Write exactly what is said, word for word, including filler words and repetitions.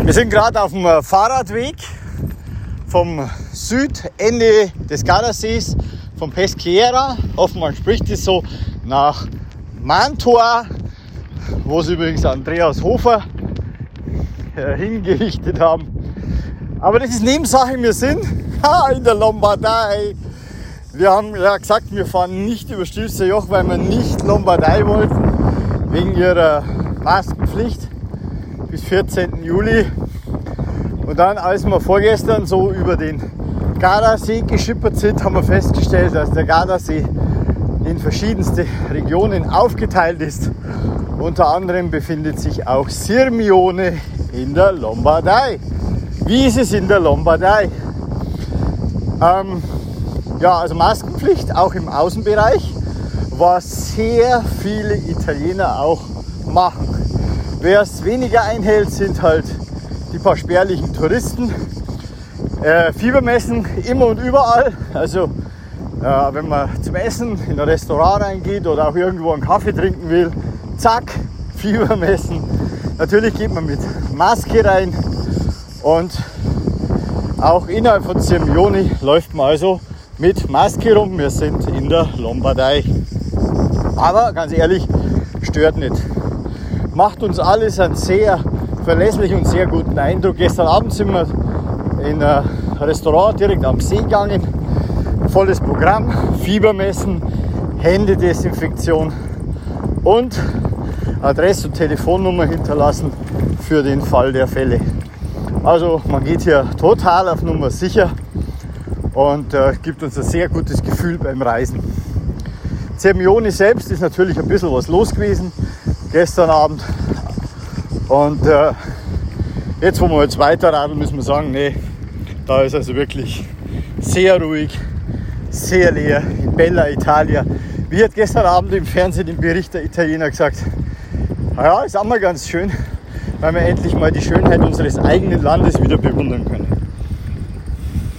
Wir sind gerade auf dem Fahrradweg vom Südende des Gardasees, vom Peschiera, hoffen man spricht es so, nach Mantua, wo sie übrigens Andreas Hofer äh, hingerichtet haben. Aber das ist Nebensache, wir sind in der Lombardei. Wir haben ja gesagt, wir fahren nicht über Stilfser Joch, weil wir nicht Lombardei wollten, wegen ihrer Maskenpflicht bis vierzehnten Juli. Und dann, als wir vorgestern so über den Gardasee geschippert sind, haben wir festgestellt, dass der Gardasee in verschiedenste Regionen aufgeteilt ist. Unter anderem befindet sich auch Sirmione in der Lombardei. Wie ist es in der Lombardei? Ähm, ja, also Maskenpflicht auch im Außenbereich, was sehr viele Italiener auch machen. Wer es weniger einhält, sind halt die paar spärlichen Touristen. Äh, Fiebermessen immer und überall. Also äh, wenn man zum Essen in ein Restaurant reingeht oder auch irgendwo einen Kaffee trinken will, zack, Fiebermessen. Natürlich geht man mit Maske rein und auch innerhalb von Sirmione läuft man also mit Maske rum. Wir sind in der Lombardei. Aber ganz ehrlich, stört nicht. Macht uns alles einen sehr verlässlichen und sehr guten Eindruck. Gestern Abend sind wir in ein Restaurant direkt am See gegangen. Volles Programm, Fiebermessen, Händedesinfektion und Adresse und Telefonnummer hinterlassen für den Fall der Fälle. Also man geht hier total auf Nummer sicher und äh, gibt uns ein sehr gutes Gefühl beim Reisen. Sirmione selbst ist natürlich ein bisschen was los gewesen gestern Abend. Und äh, jetzt, wo wir jetzt weiterradeln, müssen wir sagen, nee, da ist also wirklich sehr ruhig, sehr leer in Bella Italia. Wie hat gestern Abend im Fernsehen im Bericht der Italiener gesagt, ja, ist auch mal ganz schön, weil wir endlich mal die Schönheit unseres eigenen Landes wieder bewundern können.